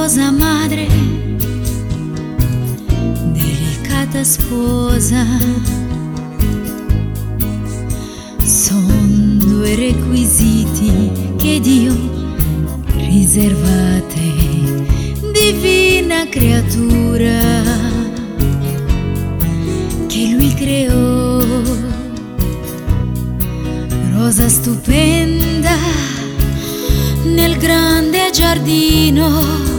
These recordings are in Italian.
amorosa madre, delicata sposa, son due requisiti che Dio riserva a te, divina creatura che Lui creò, rosa stupenda nel grande giardino,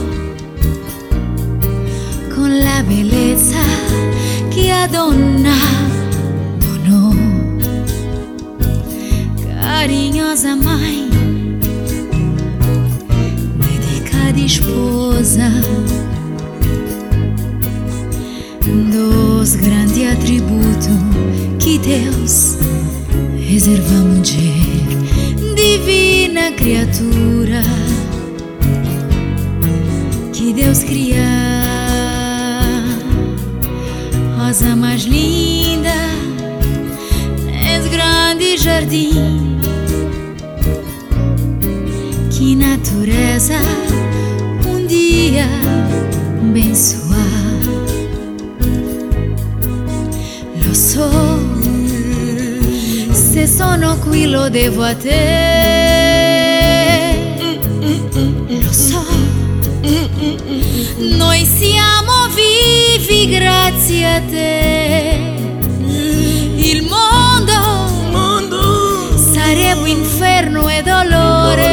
con la bellezza che a donna donò, carinhosa mãe, dedica di sposa, dos grandi atributos que Deus reserva a mulher, divina criatura que Deus cria, rosa mais linda nesse grande jardim que natureza dia abençoar. Lo so, se sono qui lo devo a te. Lo so, noi siamo vivi grazie a te. Il mondo sarebbe inferno e dolore.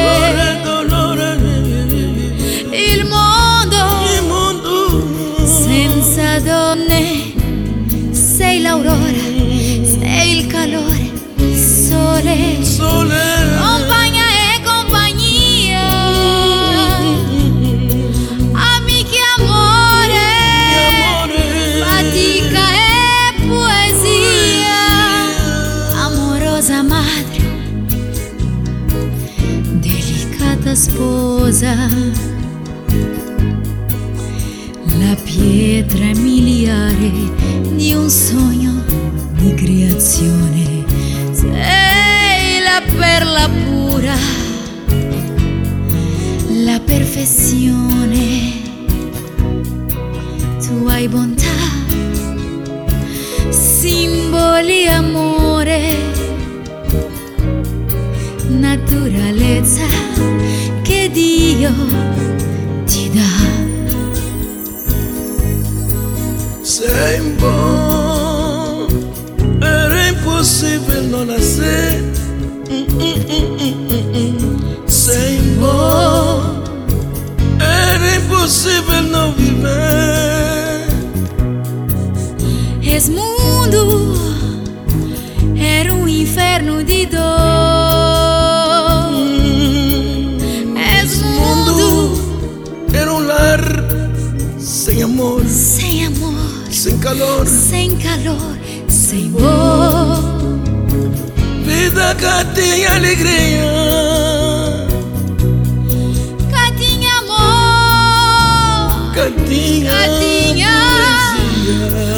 Il mondo senza donne, sei l'aurora, sei il calore, il sole, compagna e compagnia, amici amore, fatica e poesia, amorosa madre, delicata sposa, la pietra miliare di un sogno di creazione, sei la perla pura, la perfezione, tu hai bontà, simboli amore, naturalezza che Dio ti dà. Sei bom, era impossível não nascer. Sei bom, era impossível não viver. Esse mundo era um inferno de dor. Esse mundo era um lar sem amor, sem amor, sem calor, sem calor, sem amor. Vida que tinha alegria, que tinha amor, que tinha poesia.